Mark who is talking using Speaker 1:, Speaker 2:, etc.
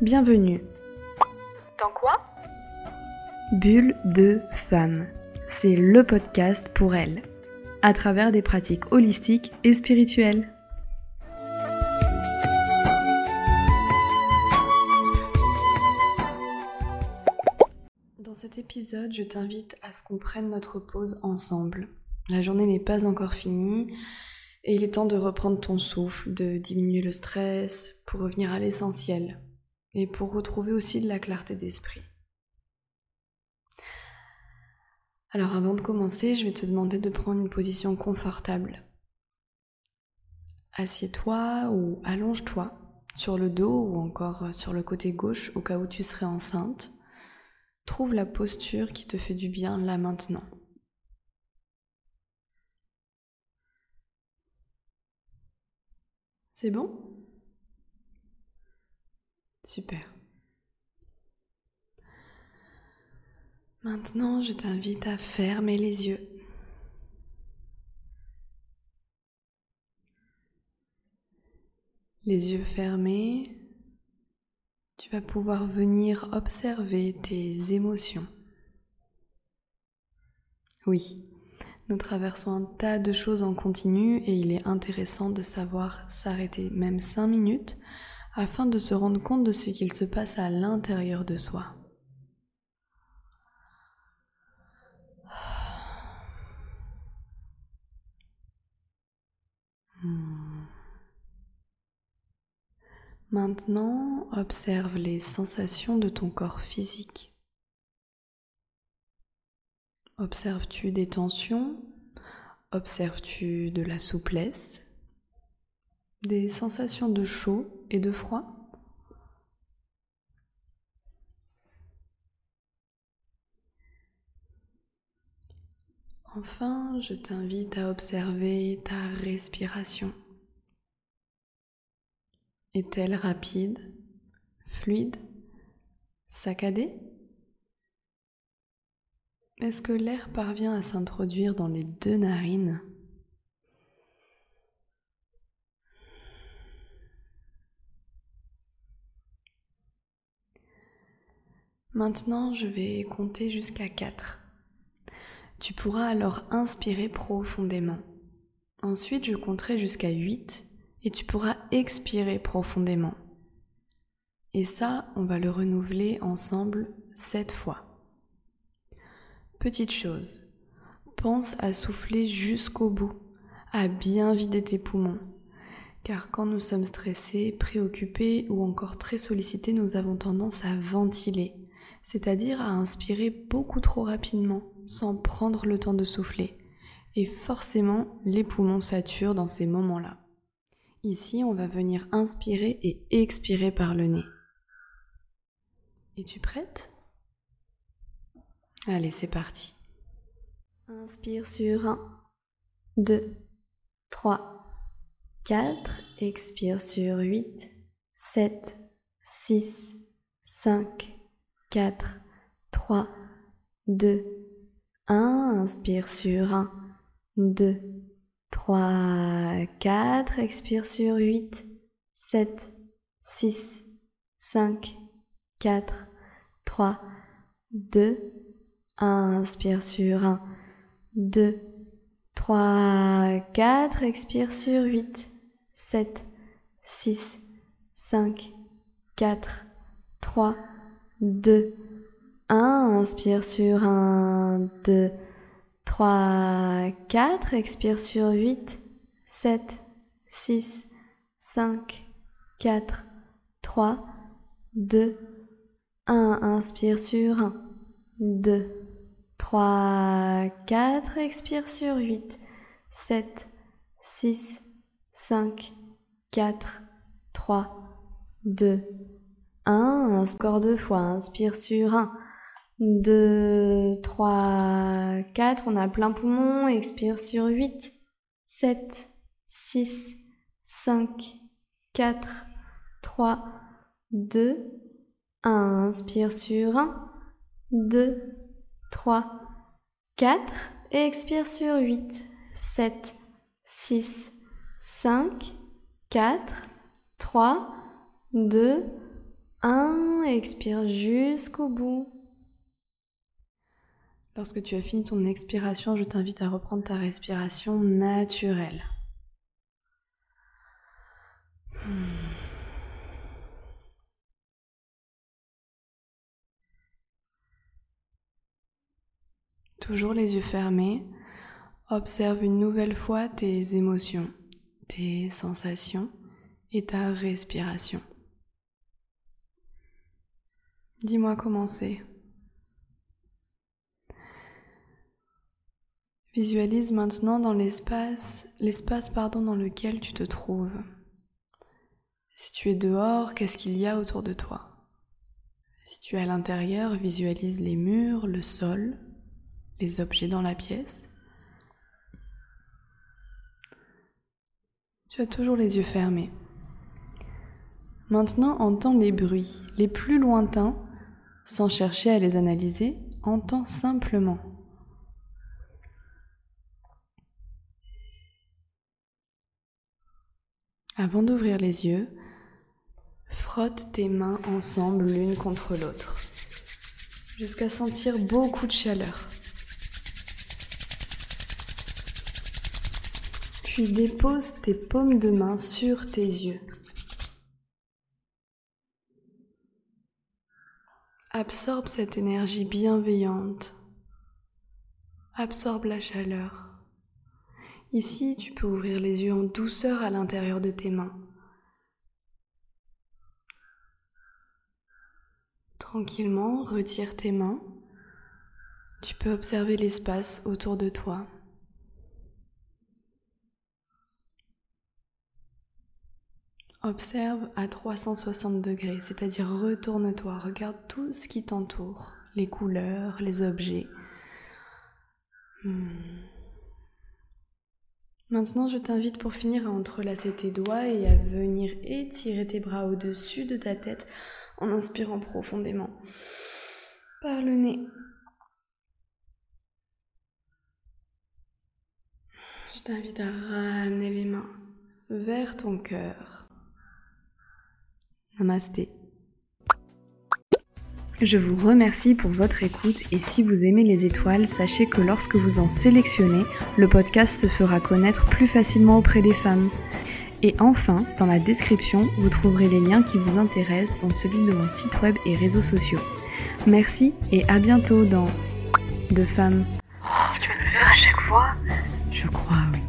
Speaker 1: Bienvenue.
Speaker 2: Dans quoi ?
Speaker 1: Bulle de femme. C'est le podcast pour elle, à travers des pratiques holistiques et spirituelles. Dans cet épisode, je t'invite à ce qu'on prenne notre pause ensemble. La journée n'est pas encore finie et il est temps de reprendre ton souffle, de diminuer le stress pour revenir à l'essentiel et pour retrouver aussi de la clarté d'esprit. Alors avant de commencer, je vais te demander de prendre une position confortable. Assieds-toi ou allonge-toi sur le dos ou encore sur le côté gauche au cas où tu serais enceinte. Trouve la posture qui te fait du bien là maintenant. C'est bon ? Super. Maintenant, je t'invite à fermer les yeux. Les yeux fermés, tu vas pouvoir venir observer tes émotions. Oui, nous traversons un tas de choses en continu et il est intéressant de savoir s'arrêter même 5 minutes afin de se rendre compte de ce qu'il se passe à l'intérieur de soi. Maintenant, observe les sensations de ton corps physique. Observes-tu des tensions ? Observes-tu de la souplesse ? Des sensations de chaud et de froid ? Enfin, je t'invite à observer ta respiration. Est-elle rapide, fluide, saccadée ? Est-ce que l'air parvient à s'introduire dans les 2 narines ? Maintenant, je vais compter jusqu'à 4. Tu pourras alors inspirer profondément. Ensuite, je compterai jusqu'à 8 et tu pourras expirer profondément. Et ça, on va le renouveler ensemble 7 fois. Petite chose, pense à souffler jusqu'au bout, à bien vider tes poumons. Car quand nous sommes stressés, préoccupés ou encore très sollicités, nous avons tendance à ventiler, c'est-à-dire à inspirer beaucoup trop rapidement, sans prendre le temps de souffler. Et forcément, les poumons saturent dans ces moments-là. Ici, on va venir inspirer et expirer par le nez. Es-tu prête ? Allez, c'est parti. Inspire sur 1, 2, 3, 4. Expire sur 8, 7, 6, 5, 4, 3, 2, 1. Inspire sur 1, 2, 3, 4. Expire sur 8, 7, 6, 5, 4, 3, 2, 1. Inspire sur 1, 2, 3, 4. Expire sur 8, 7, 6, 5, 4, 3, 2, 1. Inspire sur 1, 2, 3, 4. Expire sur 8, 7, 6, 5, 4, 3, 2, 1. Inspire sur 1, 2, 3, 4. Expire sur 8, 7, 6, 5, 4, 3, 2, 1. Encore 2 fois. Inspire sur 1, 2, 3, 4. On a plein poumon. Expire sur 8, 7, 6, 5, 4, 3, 2, 1. Inspire sur 1, 2, 3, 4. Et expire sur 8, 7, 6, 5, 4, 3, 2, 1, expire jusqu'au bout. Lorsque tu as fini ton expiration, je t'invite à reprendre ta respiration naturelle. Toujours les yeux fermés, observe une nouvelle fois tes émotions, tes sensations et ta respiration. Dis-moi comment c'est. Visualise maintenant dans l'espace dans lequel tu te trouves. Si tu es dehors, qu'est-ce qu'il y a autour de toi? Si tu es à l'intérieur, visualise les murs, le sol, les objets dans la pièce. Tu as toujours les yeux fermés. Maintenant, entends les bruits, les plus lointains, sans chercher à les analyser, entends simplement. Avant d'ouvrir les yeux, frotte tes mains ensemble l'une contre l'autre, jusqu'à sentir beaucoup de chaleur. Puis dépose tes paumes de main sur tes yeux. Absorbe cette énergie bienveillante. Absorbe la chaleur. Ici, tu peux ouvrir les yeux en douceur à l'intérieur de tes mains. Tranquillement, retire tes mains. Tu peux observer l'espace autour de toi. Observe à 360 degrés, c'est-à-dire retourne-toi, regarde tout ce qui t'entoure, les couleurs, les objets. Maintenant, je t'invite pour finir à entrelacer tes doigts et à venir étirer tes bras au-dessus de ta tête en inspirant profondément par le nez. Je t'invite à ramener les mains vers ton cœur. Namasté. Je vous remercie pour votre écoute et si vous aimez les étoiles, sachez que lorsque vous en sélectionnez, le podcast se fera connaître plus facilement auprès des femmes. Et enfin, dans la description, vous trouverez les liens qui vous intéressent, dont celui de mon site web et réseaux sociaux. Merci et à bientôt dans Deux femmes.
Speaker 2: Tu vas le faire à chaque fois?
Speaker 1: Je crois, oui.